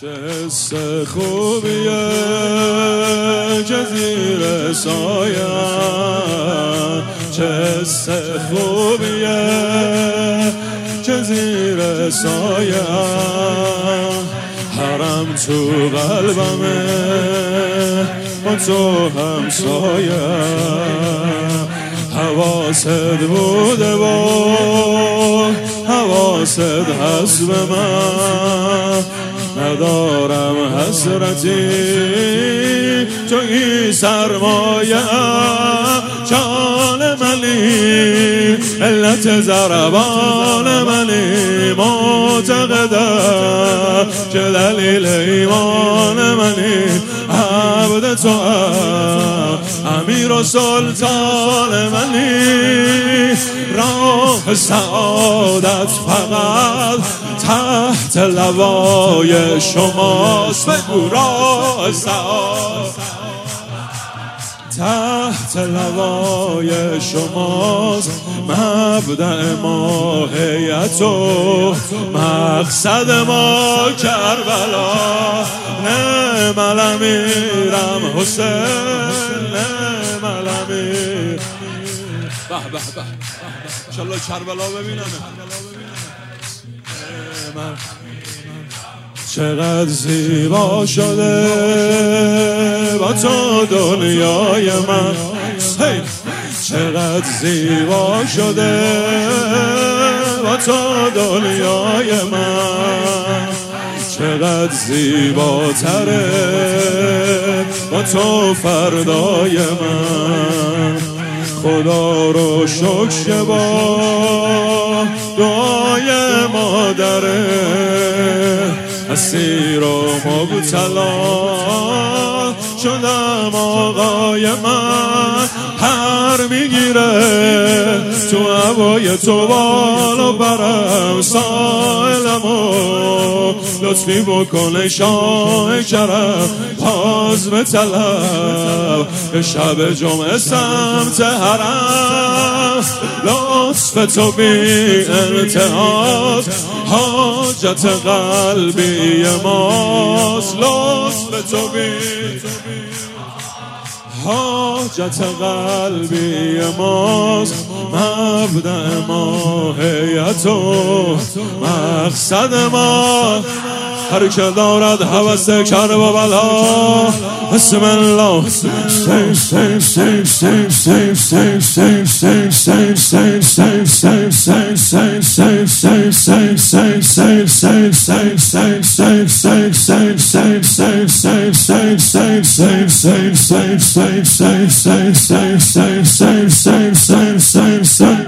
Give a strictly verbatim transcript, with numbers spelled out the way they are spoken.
چه حس خوبیه که زیر سایه، چه حس خوبیه که زیر سایه، حرم تو قلبمه با تو همسایه، حواست بوده و حواست هست به من، ندارم حسرتی توی سرمایه، جان منی علت ضربان منی، معتقدم که دلیل ایمان منی، عبد تو هم امیر و سلطان منی، راه سعادت فقط تحت لوای شماست، بگو راه سعادت تحت لوای شماست، مبدأ ما هیئت و مقصد ما کربلا، نعم الامیرم حسین، نعم الامیر. به به به انشالله کربلا ببینم. چقدر زیبا شده با تو دنیای من، چقدر زیبا شده با تو دنیای من، چقدر زیباتره با تو فردای من، خدا رو شکر با دعای مادره، اسیر و مبتلا شدم آقای من، پر میگیره تو هوای تو بالا برم، سائلمو لطفی بکنه شاه کرم، باز به طلب شب جمعه سمت حرم، لطف تو بی انتهاست حاجت قلبی ماست، لطف تو بی حاجت قلبی ماست، مبدأ ما هیئت و مقصد ما، هر که دارد هوس کربلا، بسم الله. Same, same, same, same, same, same, same, same, same, same, same.